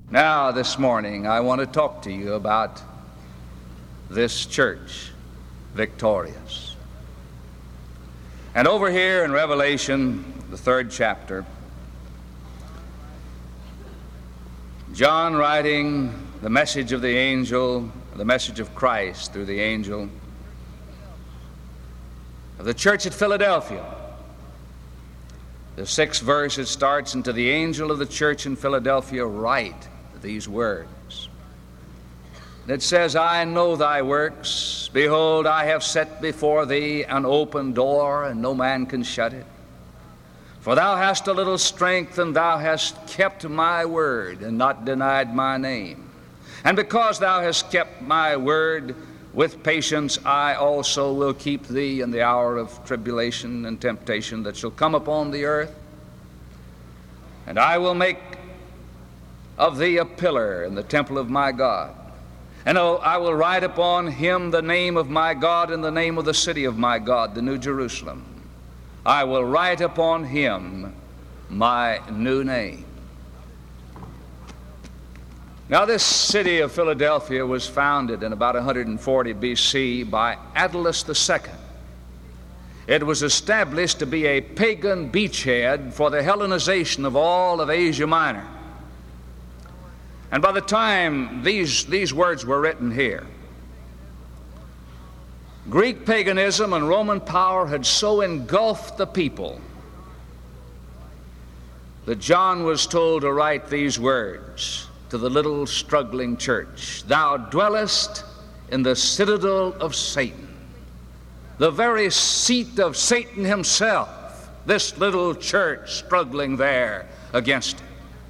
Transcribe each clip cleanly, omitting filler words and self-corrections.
Now, this morning, I want to talk to you about this church, Victorious. And over here in Revelation, the 3rd chapter, John writing the message of the angel, the message of Christ through the angel of the church at Philadelphia. The 6th verse, it starts, "And to the angel of the church in Philadelphia write these words." And it says, "I know thy works. Behold, I have set before thee an open door, and no man can shut it. For thou hast a little strength, and thou hast kept my word, and not denied my name. And because thou hast kept my word, with patience I also will keep thee in the hour of tribulation and temptation that shall come upon the earth. And I will make of thee a pillar in the temple of my God. And I will write upon him the name of my God and the name of the city of my God, the New Jerusalem. I will write upon him my new name." Now, this city of Philadelphia was founded in about 140 BC by Attalus II. It was established to be a pagan beachhead for the Hellenization of all of Asia Minor. And by the time these words were written here, Greek paganism and Roman power had so engulfed the people that John was told to write these words to the little struggling church: "Thou dwellest in the citadel of Satan," the very seat of Satan himself, this little church struggling there against him.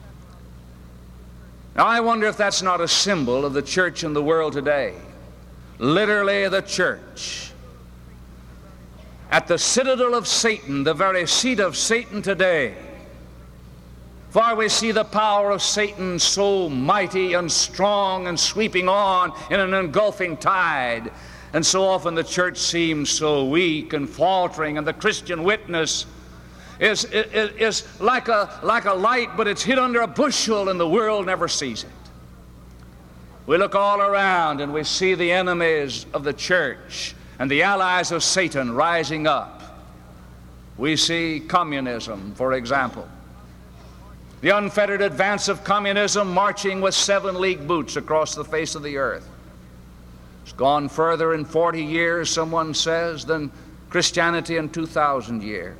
Now, I wonder if that's not a symbol of the church in the world today. Literally, the church at the citadel of Satan, the very seat of Satan today. For we see the power of Satan so mighty and strong and sweeping on in an engulfing tide. And so often the church seems so weak and faltering, and the Christian witness is like a light, but it's hid under a bushel, and the world never sees it. We look all around and we see the enemies of the church and the allies of Satan rising up. We see communism, for example. The unfettered advance of communism marching with 7 league boots across the face of the earth. It's gone further in 40 years, someone says, than Christianity in 2,000 years.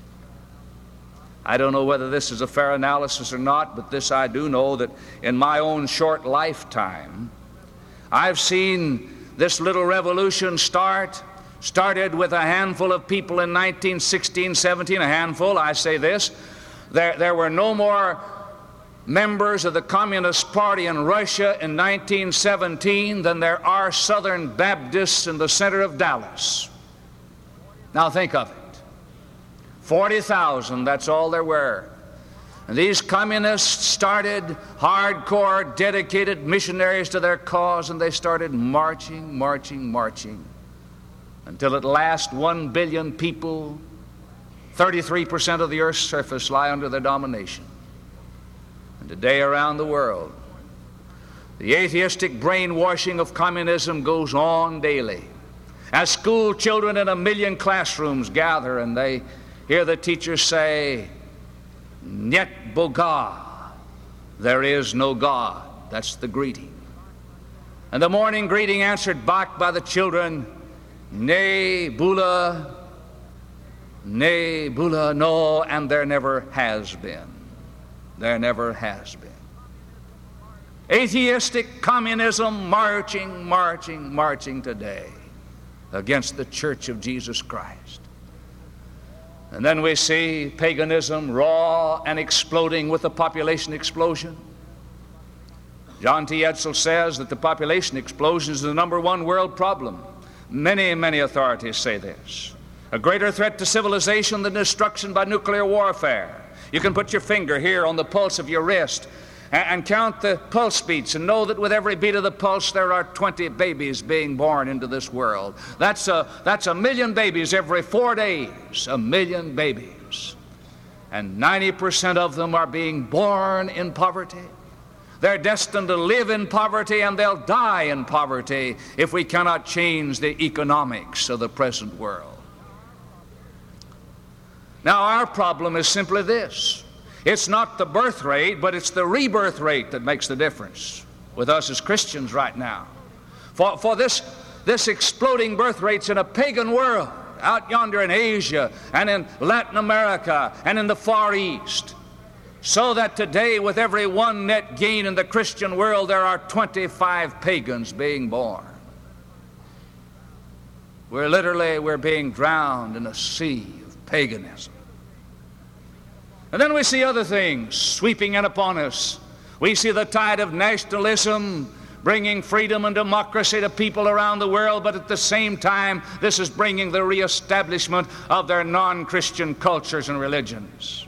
I don't know whether this is a fair analysis or not, but this I do know, that in my own short lifetime, I've seen this little revolution started with a handful of people in 1916, 17, a handful, I say this. There were no more members of the Communist Party in Russia in 1917 than there are Southern Baptists in the center of Dallas. Now think of it. 40,000, that's all there were. And these communists started hardcore, dedicated missionaries to their cause, and they started marching, until at last 1 billion people, 33% of the earth's surface, lie under their domination. And today around the world, the atheistic brainwashing of communism goes on daily. As school children in 1 million classrooms gather and they hear the teacher say, "Niet Boga," there is no God. That's the greeting. And the morning greeting answered back by the children, "Ne Bula, Ne Bula, no," and there never has been. There never has been. Atheistic communism marching today against the Church of Jesus Christ. And then we see paganism raw and exploding with the population explosion. John T. Edsel says that the population explosion is the #1 world problem. Many authorities say this. A greater threat to civilization than destruction by nuclear warfare. You can put your finger here on the pulse of your wrist and count the pulse beats and know that with every beat of the pulse there are 20 babies being born into this world. That's a million babies every 4 days. 1 million babies. And 90% of them are being born in poverty. They're destined to live in poverty, and they'll die in poverty if we cannot change the economics of the present world. Now, our problem is simply this. It's not the birth rate, but it's the rebirth rate that makes the difference with us as Christians right now. For this exploding birth rates in a pagan world, out yonder in Asia and in Latin America and in the Far East, so that today with every one net gain in the Christian world, there are 25 pagans being born. We're being drowned in a sea of paganism. And then we see other things sweeping in upon us. We see the tide of nationalism bringing freedom and democracy to people around the world, but at the same time, this is bringing the reestablishment of their non-Christian cultures and religions.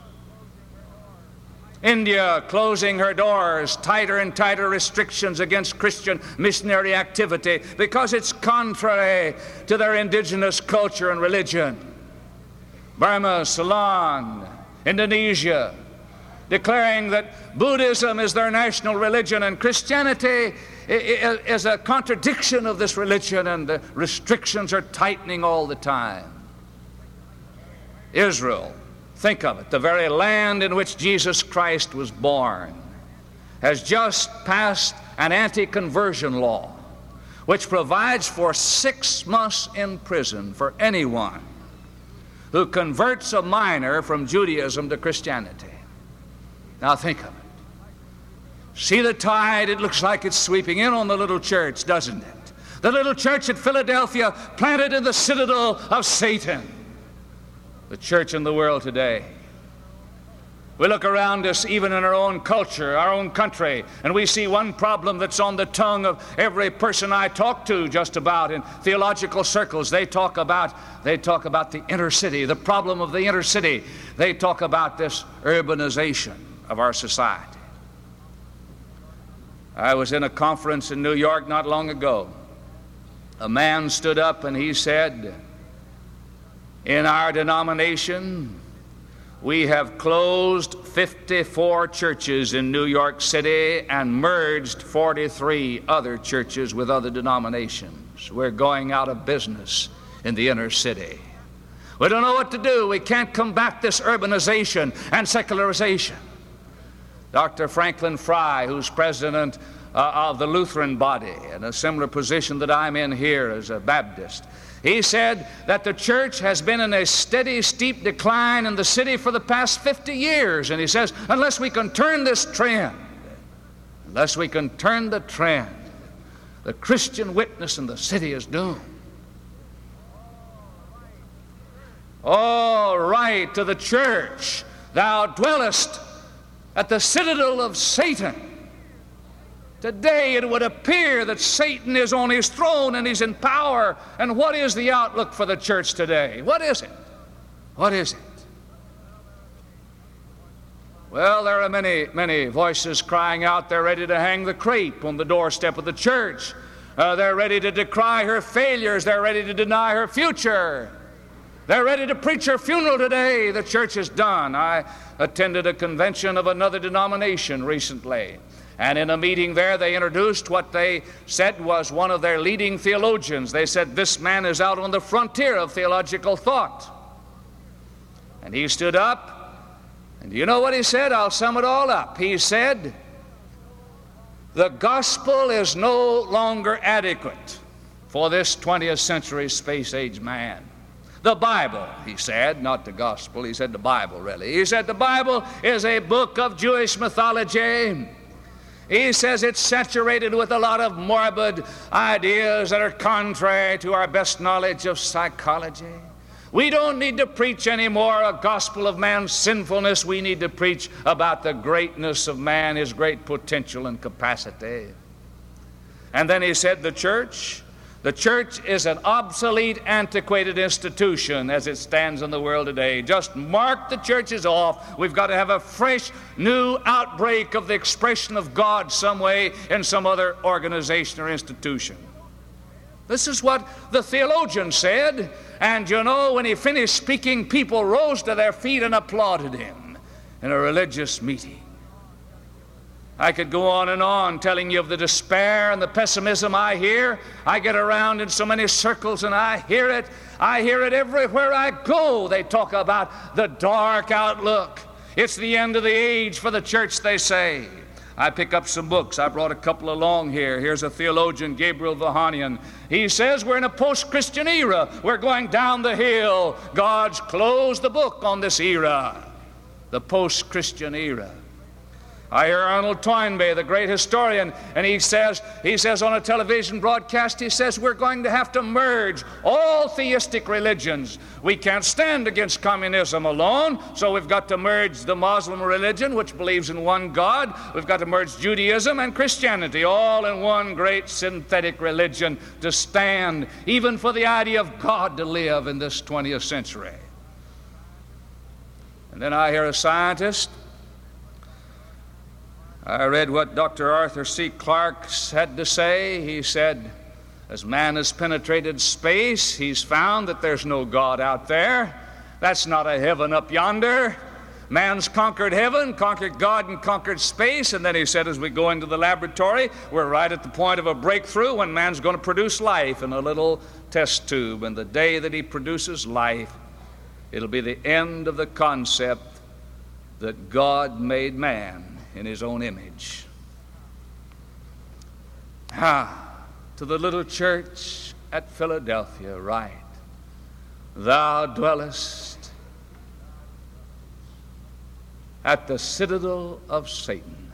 India closing her doors, tighter and tighter restrictions against Christian missionary activity because it's contrary to their indigenous culture and religion. Burma, Ceylon, Indonesia, declaring that Buddhism is their national religion and Christianity is a contradiction of this religion, and the restrictions are tightening all the time. Israel, think of it, the very land in which Jesus Christ was born, has just passed an anti-conversion law which provides for 6 months in prison for anyone who converts a minor from Judaism to Christianity. Now think of it. See the tide? It looks like it's sweeping in on the little church, doesn't it? The little church at Philadelphia, planted in the citadel of Satan. The church in the world today. We look around us, even in our own culture, our own country, and we see one problem that's on the tongue of every person I talk to just about in theological circles. They talk about the inner city, the problem of the inner city. They talk about this urbanization of our society. I was in a conference in New York not long ago. A man stood up and he said, "In our denomination, we have closed 54 churches in New York City and merged 43 other churches with other denominations. We're going out of business in the inner city. We don't know what to do. We can't combat this urbanization and secularization." Dr. Franklin Fry, who's president of the Lutheran body, in a similar position that I'm in here as a Baptist, he said that the church has been in a steady, steep decline in the city for the past 50 years. And he says, unless we can turn this trend, unless we can turn the trend, the Christian witness in the city is doomed. All right, to the church, thou dwellest at the citadel of Satan. Today it would appear that Satan is on his throne and he's in power. And what is the outlook for the church today? What is it? What is it? Well, there are many, many voices crying out. They're ready to hang the crepe on the doorstep of the church. They're ready to decry her failures. They're ready to deny her future. They're ready to preach her funeral today. The church is done. I attended a convention of another denomination recently. And in a meeting there, they introduced what they said was one of their leading theologians. They said, this man is out on the frontier of theological thought. And he stood up, and do you know what he said? I'll sum it all up. He said, the gospel is no longer adequate for this 20th century space-age man. The Bible, he said, not the gospel, he said the Bible really. He said the Bible is a book of Jewish mythology. He says it's saturated with a lot of morbid ideas that are contrary to our best knowledge of psychology. We don't need to preach anymore a gospel of man's sinfulness. We need to preach about the greatness of man, his great potential and capacity. And then he said the church is an obsolete, antiquated institution as it stands in the world today. Just mark the churches off. We've got to have a fresh, new outbreak of the expression of God some way in some other organization or institution. This is what the theologian said. And you know, when he finished speaking, people rose to their feet and applauded him in a religious meeting. I could go on telling you of the despair and the pessimism I hear. I get around in so many circles and I hear it. I hear it everywhere I go. They talk about the dark outlook. It's the end of the age for the church, they say. I pick up some books. I brought a couple along here. Here's a theologian, Gabriel Vahanian. He says we're in a post-Christian era. We're going down the hill. God's closed the book on this era, the post-Christian era. I hear Arnold Toynbee, the great historian, and he says on a television broadcast, he says we're going to have to merge all theistic religions. We can't stand against communism alone, so we've got to merge the Muslim religion, which believes in one God. We've got to merge Judaism and Christianity, all in one great synthetic religion to stand, even for the idea of God to live in this 20th century. And then I hear a scientist. I read what Dr. Arthur C. Clarke had to say. He said, as man has penetrated space, he's found that there's no God out there. That's not a heaven up yonder. Man's conquered heaven, conquered God, and conquered space. And then he said, as we go into the laboratory, we're right at the point of a breakthrough when man's going to produce life in a little test tube. And the day that he produces life, it'll be the end of the concept that God made man in his own image. To the little church at Philadelphia, write, thou dwellest at the citadel of Satan.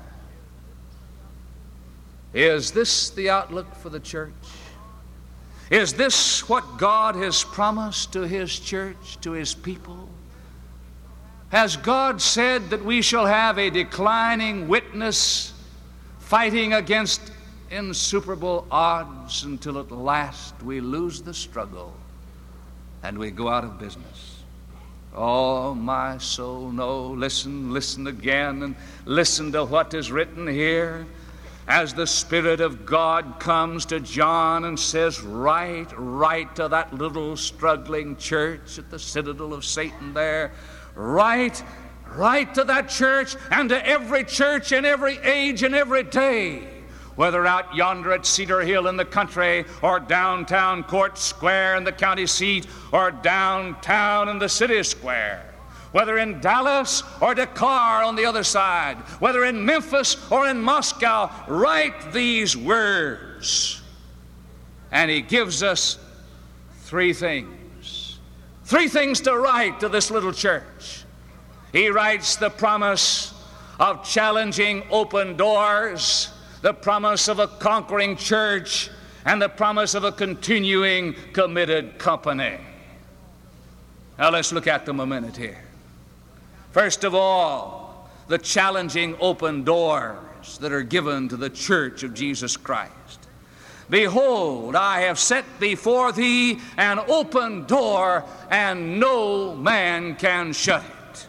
Is this the outlook for the church? Is this what God has promised to his church, to his people? Has God said that we shall have a declining witness fighting against insuperable odds until at last we lose the struggle and we go out of business? Oh, my soul, no. Listen again and listen to what is written here. As the Spirit of God comes to John and says, write to that little struggling church at the citadel of Satan there. Write to that church and to every church in every age and every day, whether out yonder at Cedar Hill in the country or downtown Court Square in the county seat or downtown in the city square, whether in Dallas or Dakar on the other side, whether in Memphis or in Moscow, write these words. And he gives us three things to write to this little church. He writes the promise of challenging open doors, the promise of a conquering church, and the promise of a continuing committed company. Now let's look at them a minute here. First of all, the challenging open doors that are given to the church of Jesus Christ. Behold, I have set before thee an open door, and no man can shut it.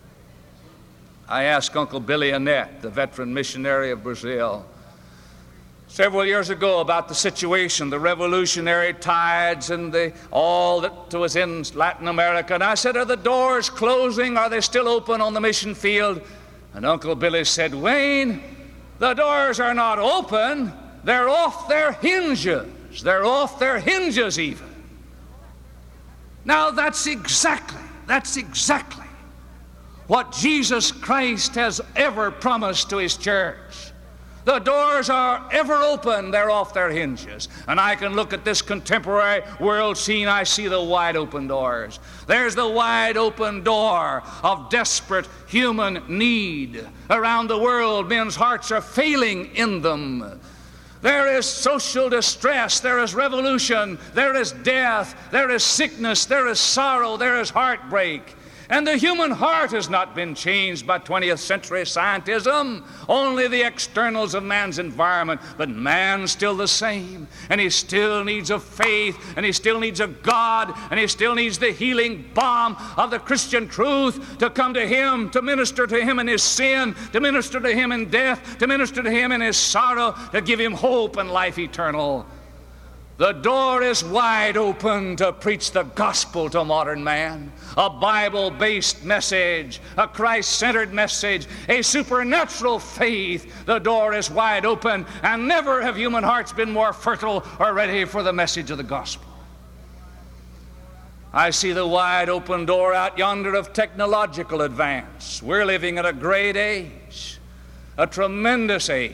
I asked Uncle Billy Annette, the veteran missionary of Brazil, several years ago about the situation, the revolutionary tides and all that was in Latin America. And I said, are the doors closing? Are they still open on the mission field? And Uncle Billy said, Wayne, the doors are not open. They're off their hinges. They're off their hinges even. Now that's exactly what Jesus Christ has ever promised to his church. The doors are ever open. They're off their hinges. And I can look at this contemporary world scene. I see the wide open doors. There's the wide open door of desperate human need. Around the world, men's hearts are failing in them. There is social distress, there is revolution, there is death, there is sickness, there is sorrow, there is heartbreak. And the human heart has not been changed by 20th century scientism, only the externals of man's environment. But man's still the same, and he still needs a faith, and he still needs a God, and he still needs the healing balm of the Christian truth to come to him, to minister to him in his sin, to minister to him in death, to minister to him in his sorrow, to give him hope and life eternal. The door is wide open to preach the gospel to modern man. A Bible-based message, a Christ-centered message, a supernatural faith. The door is wide open, and never have human hearts been more fertile or ready for the message of the gospel. I see the wide open door out yonder of technological advance. We're living in a great age, a tremendous age.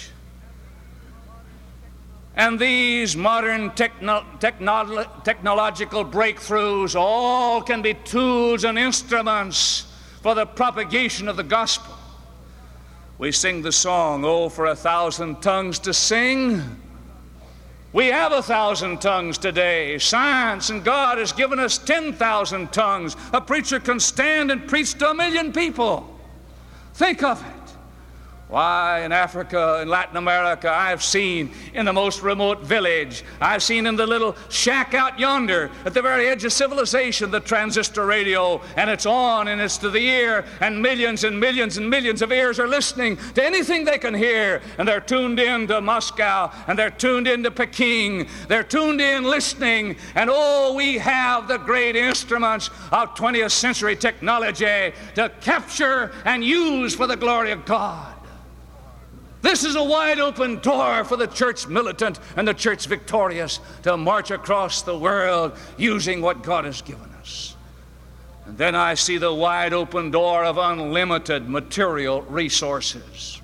And these modern technological breakthroughs all can be tools and instruments for the propagation of the gospel. We sing the song, "Oh, for 1,000 tongues to sing." We have 1,000 tongues today. Science and God has given us 10,000 tongues. A preacher can stand and preach to 1,000,000 people. Think of it. Why, in Africa, in Latin America, I've seen in the most remote village, I've seen in the little shack out yonder at the very edge of civilization, the transistor radio, and it's on and it's to the ear, and millions and millions and millions of ears are listening to anything they can hear, and they're tuned in to Moscow, and they're tuned in to Peking, they're tuned in listening, and oh, we have the great instruments of 20th century technology to capture and use for the glory of God. This is a wide open door for the church militant and the church victorious to march across the world using what God has given us. And then I see the wide open door of unlimited material resources.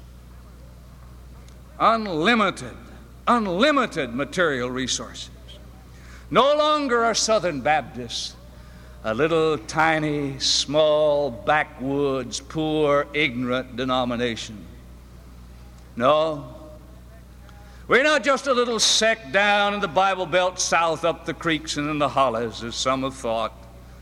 Unlimited material resources. No longer are Southern Baptists a little tiny, small, backwoods, poor, ignorant denomination. No, we're not just a little sect down in the Bible Belt south up the creeks and in the hollows, as some have thought.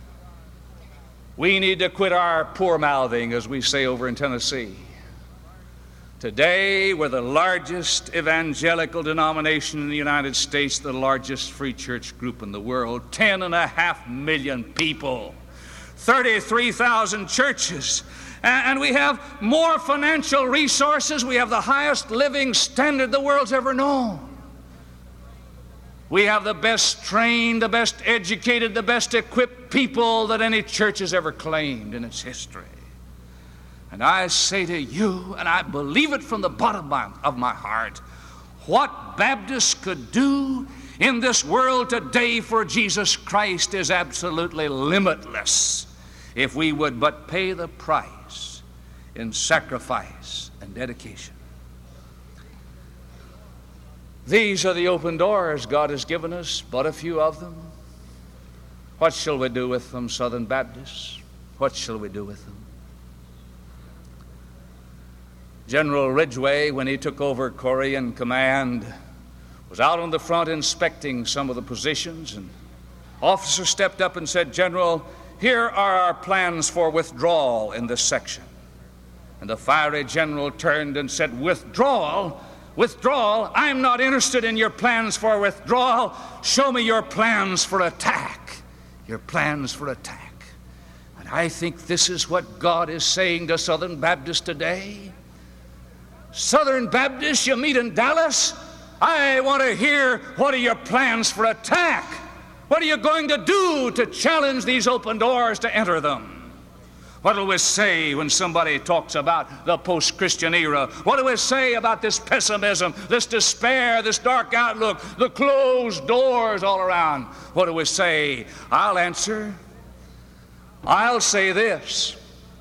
We need to quit our poor mouthing, as we say over in Tennessee. Today, we're the largest evangelical denomination in the United States, the largest free church group in the world, 10.5 million people, 33,000 churches. And we have more financial resources. We have the highest living standard the world's ever known. We have the best trained, the best educated, the best equipped people that any church has ever claimed in its history. And I say to you, and I believe it from the bottom of my heart, what Baptists could do in this world today for Jesus Christ is absolutely limitless if we would but pay the price in sacrifice and dedication. These are the open doors God has given us, but a few of them. What shall we do with them, Southern Baptists? What shall we do with them? General Ridgway, when he took over Korean command, was out on the front inspecting some of the positions, and an officer stepped up and said, "General, here are our plans for withdrawal in this section." And the fiery general turned and said, Withdrawal? I'm not interested in your plans for withdrawal. Show me your plans for attack. Your plans for attack." And I think this is what God is saying to Southern Baptists today. Southern Baptists you meet in Dallas, I want to hear, what are your plans for attack? What are you going to do to challenge these open doors to enter them? What do we say when somebody talks about the post-Christian era? What do we say about this pessimism, this despair, this dark outlook, the closed doors all around? What do we say? I'll answer. I'll say this.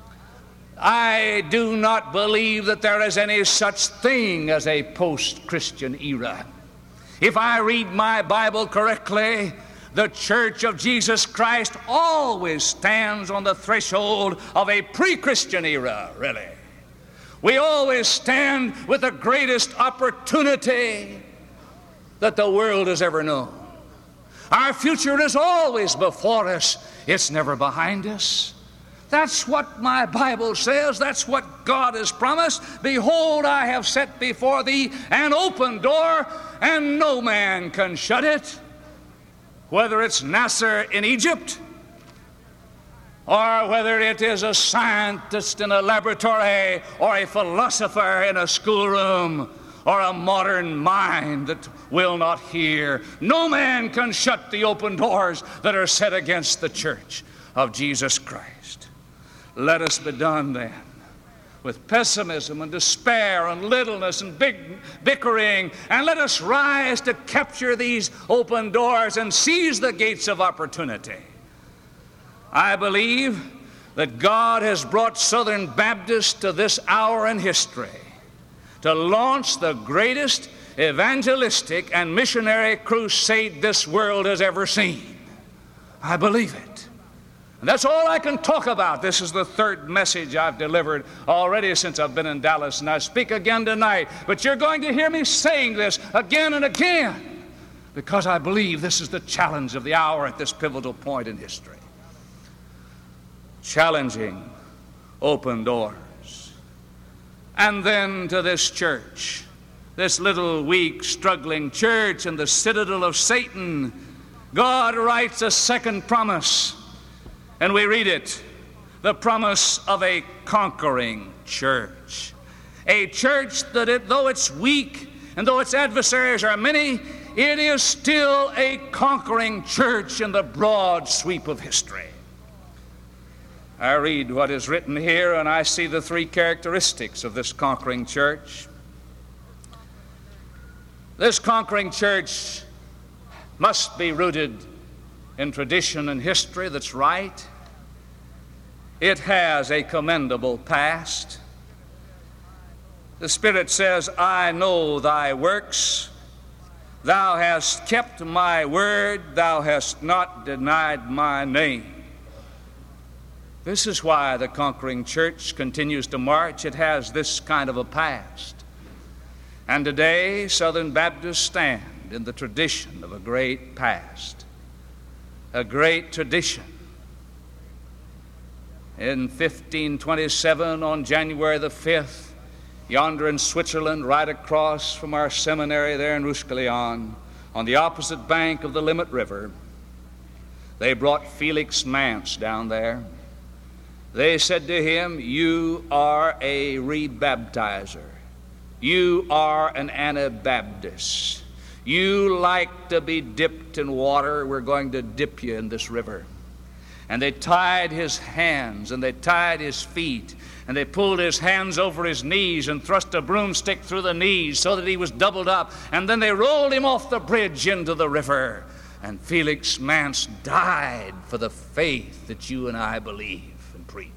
I do not believe that there is any such thing as a post-Christian era. If I read my Bible correctly, the Church of Jesus Christ always stands on the threshold of a pre-Christian era, really. We always stand with the greatest opportunity that the world has ever known. Our future is always before us. It's never behind us. That's what my Bible says. That's what God has promised. Behold, I have set before thee an open door, and no man can shut it. Whether it's Nasser in Egypt, or whether it is a scientist in a laboratory, or a philosopher in a schoolroom, or a modern mind that will not hear. No man can shut the open doors that are set against the church of Jesus Christ. Let us be done then with pessimism and despair and littleness and bickering, and let us rise to capture these open doors and seize the gates of opportunity. I believe that God has brought Southern Baptists to this hour in history to launch the greatest evangelistic and missionary crusade this world has ever seen. I believe it. And that's all I can talk about. This is the third message I've delivered already since I've been in Dallas, and I speak again tonight. But you're going to hear me saying this again and again, because I believe this is the challenge of the hour at this pivotal point in history. Challenging open doors. And then to this church, this little, weak, struggling church in the citadel of Satan, God writes a second promise. And we read it, the promise of a conquering church. A church that though it's weak and though its adversaries are many, it is still a conquering church in the broad sweep of history. I read what is written here, and I see the three characteristics of this conquering church. This conquering church must be rooted in tradition and history that's right. It has a commendable past. The Spirit says, I know thy works. Thou hast kept my word. Thou hast not denied my name. This is why the conquering church continues to march. It has this kind of a past. And today, Southern Baptists stand in the tradition of a great past, a great tradition. In 1527, on January the 5th, yonder in Switzerland, right across from our seminary there in Roussillon, on the opposite bank of the Limit River, they brought Felix Manz down there. They said to him, you are a rebaptizer. You are an Anabaptist. You like to be dipped in water. We're going to dip you in this river. And they tied his hands and they tied his feet and they pulled his hands over his knees and thrust a broomstick through the knees so that he was doubled up. And then they rolled him off the bridge into the river. And Felix Manz died for the faith that you and I believe and preach.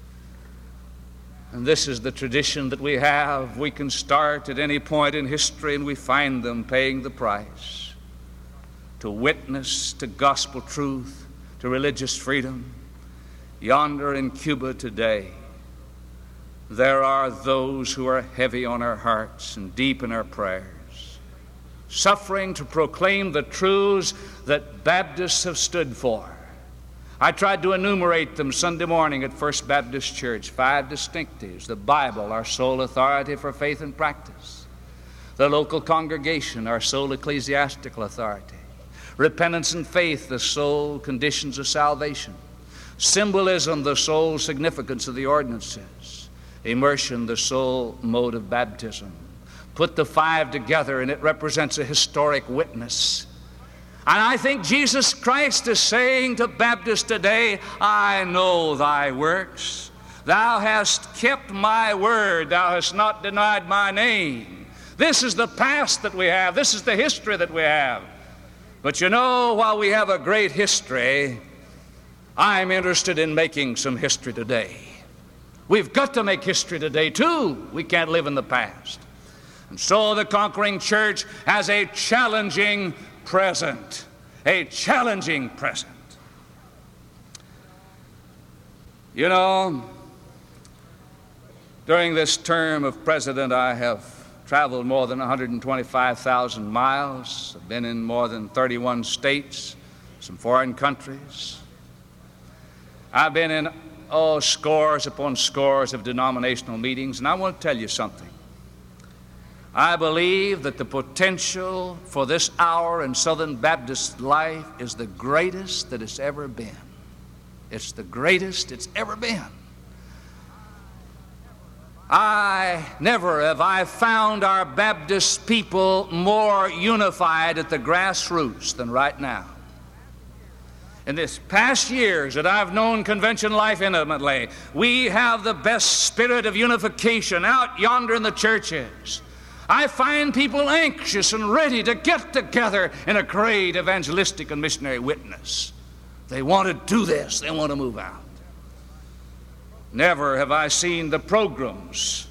And this is the tradition that we have. We can start at any point in history and we find them paying the price to witness to gospel truth, to religious freedom. Yonder in Cuba today, there are those who are heavy on our hearts and deep in our prayers, suffering to proclaim the truths that Baptists have stood for. I tried to enumerate them Sunday morning at First Baptist Church. 5 distinctives: the Bible, our sole authority for faith and practice; the local congregation, our sole ecclesiastical authority; repentance and faith, the sole conditions of salvation; symbolism, the sole significance of the ordinances; immersion, the sole mode of baptism. Put the 5 together and it represents a historic witness. And I think Jesus Christ is saying to Baptists today, I know thy works. Thou hast kept my word. Thou hast not denied my name. This is the past that we have. This is the history that we have. But you know, while we have a great history, I'm interested in making some history today. We've got to make history today, too. We can't live in the past. And so the conquering church has a challenging present. A challenging present. You know, during this term of president, I have traveled more than 125,000 miles. I've been in more than 31 states, some foreign countries. I've been in scores upon scores of denominational meetings, and I want to tell you something. I believe that the potential for this hour in Southern Baptist life is the greatest that it's ever been. It's the greatest it's ever been. Never have I found our Baptist people more unified at the grassroots than right now. In this past years that I've known convention life intimately, we have the best spirit of unification out yonder in the churches. I find people anxious and ready to get together in a great evangelistic and missionary witness. They want to do this. They want to move out. Never have I seen the programs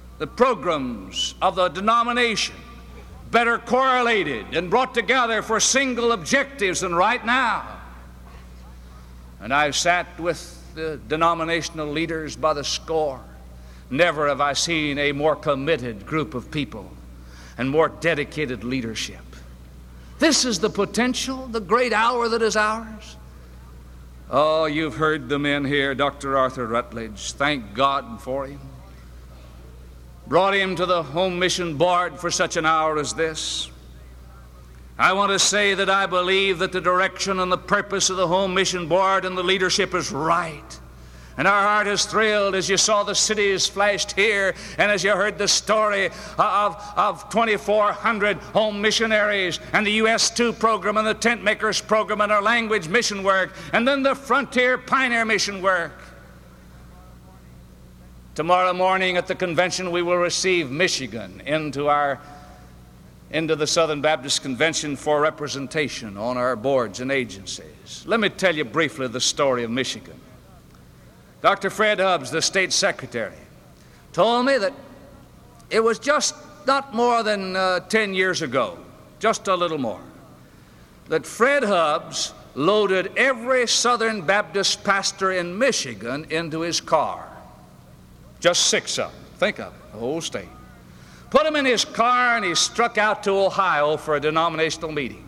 of the denomination better correlated and brought together for single objectives than right now. And I've sat with the denominational leaders by the score. Never have I seen a more committed group of people and more dedicated leadership. This is the potential, the great hour that is ours. Oh, you've heard the men here. Dr. Arthur Rutledge, thank God for him. Brought him to the Home Mission Board for such an hour as this. I want to say that I believe that the direction and the purpose of the Home Mission Board and the leadership is right. And our heart is thrilled as you saw the cities flashed here and as you heard the story of 2,400 home missionaries and the US2 program and the Tent Makers program and our language mission work and then the Frontier Pioneer mission work. Tomorrow morning at the convention we will receive Michigan into the Southern Baptist Convention for representation on our boards and agencies. Let me tell you briefly the story of Michigan. Dr. Fred Hubbs, the state secretary, told me that it was just not more than 10 years ago, just a little more, that Fred Hubbs loaded every Southern Baptist pastor in Michigan into his car. Just 6 of them. Think of it, the whole state. Put him in his car and he struck out to Ohio for a denominational meeting.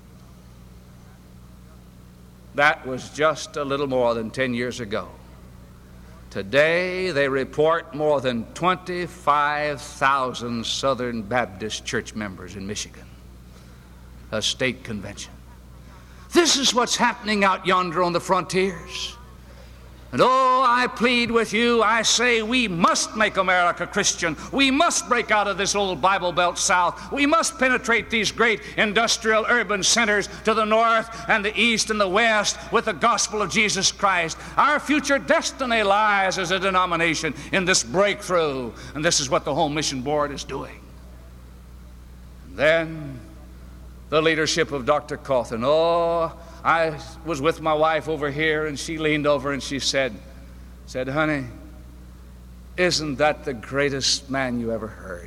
That was just a little more than 10 years ago. Today, they report more than 25,000 Southern Baptist church members in Michigan, a state convention. This is what's happening out yonder on the frontiers. And oh, I plead with you, I say we must make America Christian. We must break out of this old Bible Belt South. We must penetrate these great industrial urban centers to the north and the east and the west with the gospel of Jesus Christ. Our future destiny lies as a denomination in this breakthrough. And this is what the Home Mission Board is doing. And then the leadership of Dr. Cawthon. Oh, I was with my wife over here, and she leaned over and she said, honey, isn't that the greatest man you ever heard?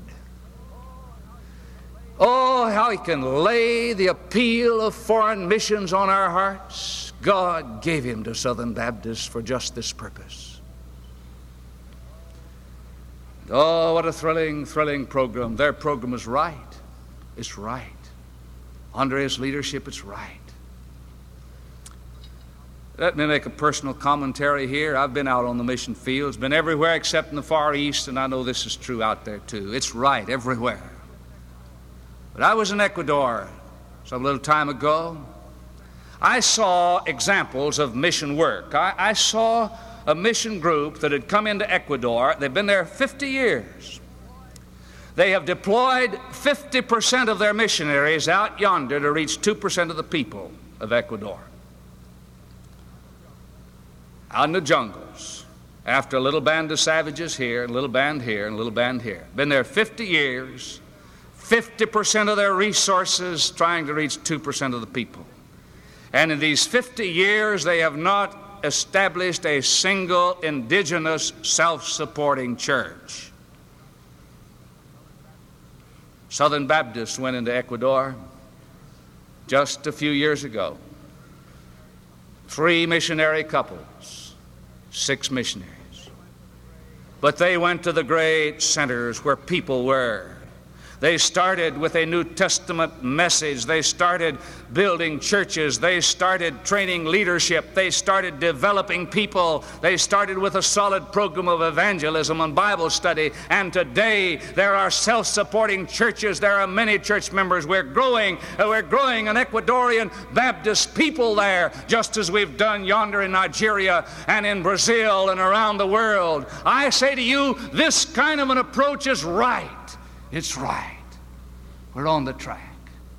Oh, how he can lay the appeal of foreign missions on our hearts. God gave him to Southern Baptists for just this purpose. Oh, what a thrilling, thrilling program. Their program is right. It's right. Under his leadership, it's right. Let me make a personal commentary here. I've been out on the mission fields, been everywhere except in the Far East, and I know this is true out there too. It's right everywhere. But I was in Ecuador some little time ago. I saw examples of mission work. I saw a mission group that had come into Ecuador. They've been there 50 years. They have deployed 50% of their missionaries out yonder to reach 2% of the people of Ecuador. Out in the jungles, after a little band of savages here, and a little band here, and a little band here. Been there 50 years, 50% of their resources trying to reach 2% of the people. And in these 50 years, they have not established a single indigenous self-supporting church. Southern Baptists went into Ecuador just a few years ago. 3 missionary couples, 6 missionaries. But they went to the great centers where people were. They started with a New Testament message. They started building churches. They started training leadership. They started developing people. They started with a solid program of evangelism and Bible study. And today there are self-supporting churches. There are many church members. We're growing an Ecuadorian Baptist people there, just as we've done yonder in Nigeria and in Brazil and around the world. I say to you, this kind of an approach is right. It's right. We're on the track.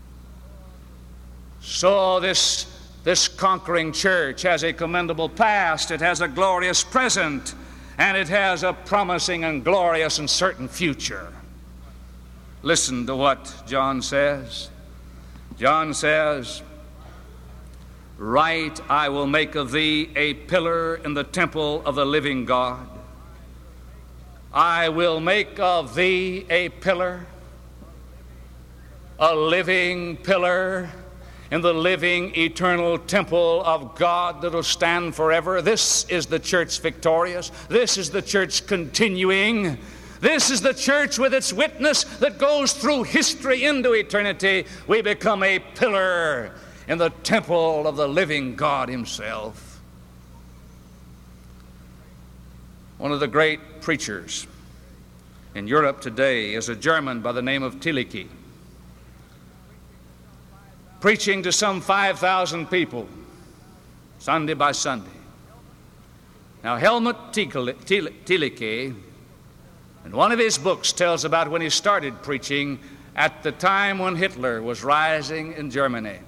So this conquering church has a commendable past, it has a glorious present, and it has a promising and glorious and certain future. Listen to what John says. John says, "Right, I will make of thee a pillar in the temple of the living God. I will make of thee a pillar, a living pillar in the living eternal temple of God that will stand forever." This is the church victorious. This is the church continuing. This is the church with its witness that goes through history into eternity. We become a pillar in the temple of the living God himself. One of the great preachers in Europe today is a German by the name of Thielicke, preaching to some 5,000 people, Sunday by Sunday. Now, Helmut Thielicke, in one of his books, tells about when he started preaching at the time when Hitler was rising in Germany.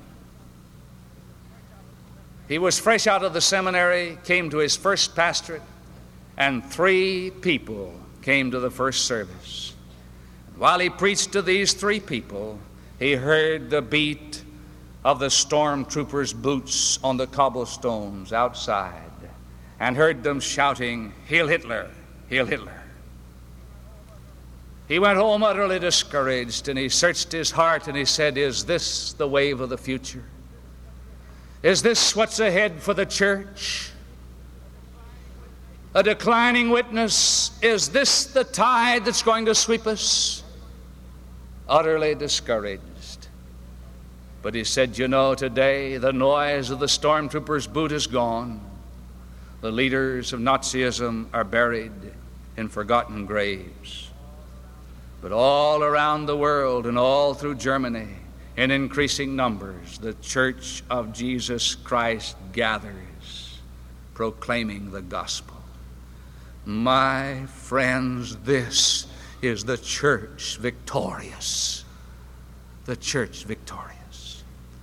He was fresh out of the seminary, came to his first pastorate, and 3 people came to the first service. While he preached to these 3 people, he heard the beat of the stormtroopers' boots on the cobblestones outside and heard them shouting, "Heil Hitler! Heil Hitler!" He went home utterly discouraged, and he searched his heart and he said, "Is this the wave of the future? Is this what's ahead for the church? A declining witness? Is this the tide that's going to sweep us?" Utterly discouraged. But he said, "You know, today the noise of the stormtrooper's boot is gone. The leaders of Nazism are buried in forgotten graves. But all around the world and all through Germany, in increasing numbers, the Church of Jesus Christ gathers, proclaiming the gospel." My friends, this is the church victorious. The church victorious.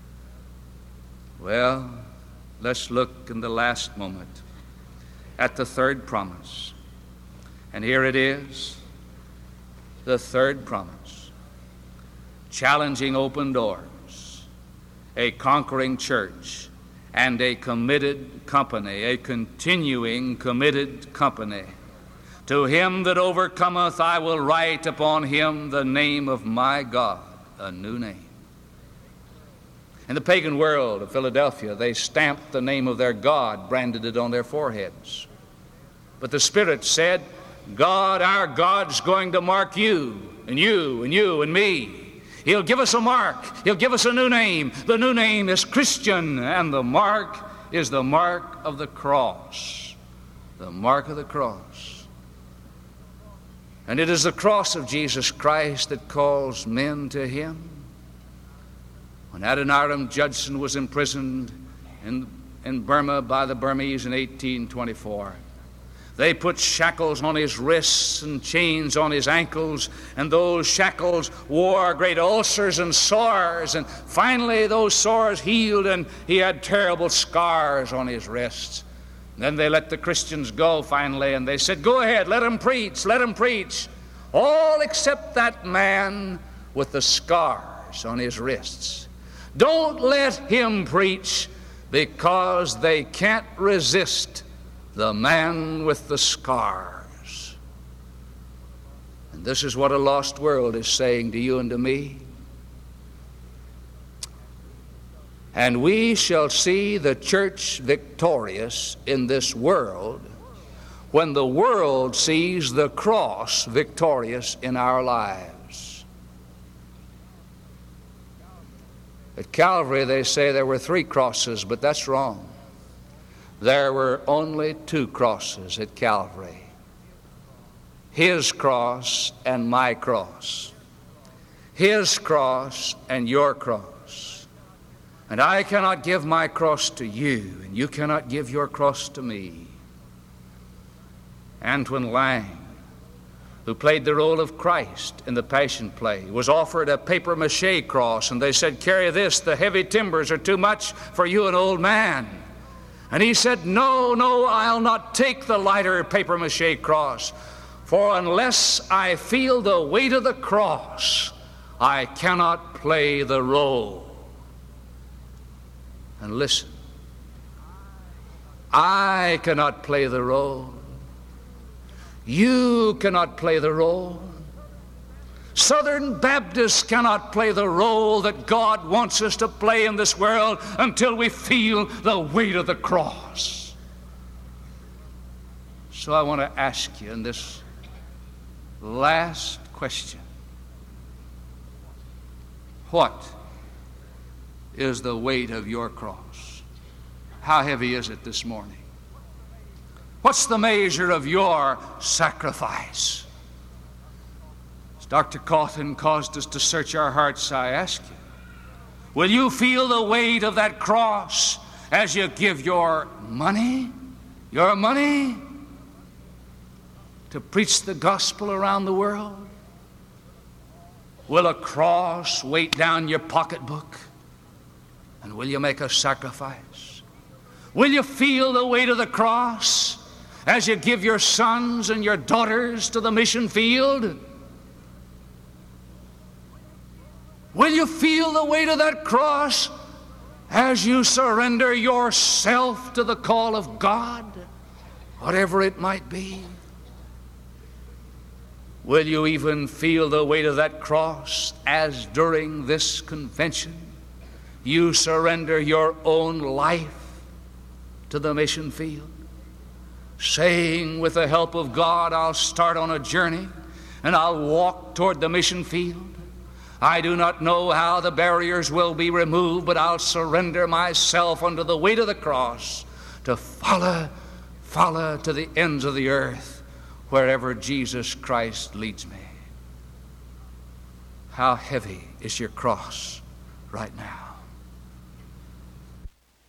Well, let's look in the last moment at the third promise. And here it is, the third promise. Challenging open doors, a conquering church, and a committed company, a continuing committed company. "To him that overcometh, I will write upon him the name of my God," a new name. In the pagan world of Philadelphia, they stamped the name of their God, branded it on their foreheads. But the Spirit said, God, our God's going to mark you and you and you and me. He'll give us a mark. He'll give us a new name. The new name is Christian, and the mark is the mark of the cross. The mark of the cross. And it is the cross of Jesus Christ that calls men to him. When Adoniram Judson was imprisoned in Burma by the Burmese in 1824, they put shackles on his wrists and chains on his ankles, and those shackles wore great ulcers and sores, and finally those sores healed and he had terrible scars on his wrists. And then they let the Christians go finally, and they said, "Go ahead, let him preach, let him preach." All except that man with the scars on his wrists. Don't let him preach, because they can't resist the man with the scars. And this is what a lost world is saying to you and to me. And we shall see the church victorious in this world when the world sees the cross victorious in our lives. At Calvary, they say there were 3 crosses, but that's wrong. There were only 2 crosses at Calvary. His cross and my cross. His cross and your cross. And I cannot give my cross to you, and you cannot give your cross to me. Antoine Lang, who played the role of Christ in the Passion Play, was offered a papier-mâché cross, and they said, "Carry this, the heavy timbers are too much for you, an old man." And he said, "No, I'll not take the lighter papier-mâché cross, for unless I feel the weight of the cross, I cannot play the role." And listen, I cannot play the role. You cannot play the role. Southern Baptists cannot play the role that God wants us to play in this world until we feel the weight of the cross. So I want to ask you in this last question, what is the weight of your cross? How heavy is it this morning? What's the measure of your sacrifice? As Dr. Cawthon caused us to search our hearts, I ask you, will you feel the weight of that cross as you give your money to preach the gospel around the world? Will a cross weight down your pocketbook? And will you make a sacrifice? Will you feel the weight of the cross as you give your sons and your daughters to the mission field? Will you feel the weight of that cross as you surrender yourself to the call of God, whatever it might be? Will you even feel the weight of that cross as during this convention you surrender your own life to the mission field, saying, with the help of God, I'll start on a journey and I'll walk toward the mission field. I do not know how the barriers will be removed, but I'll surrender myself under the weight of the cross to follow to the ends of the earth wherever Jesus Christ leads me. How heavy is your cross right now?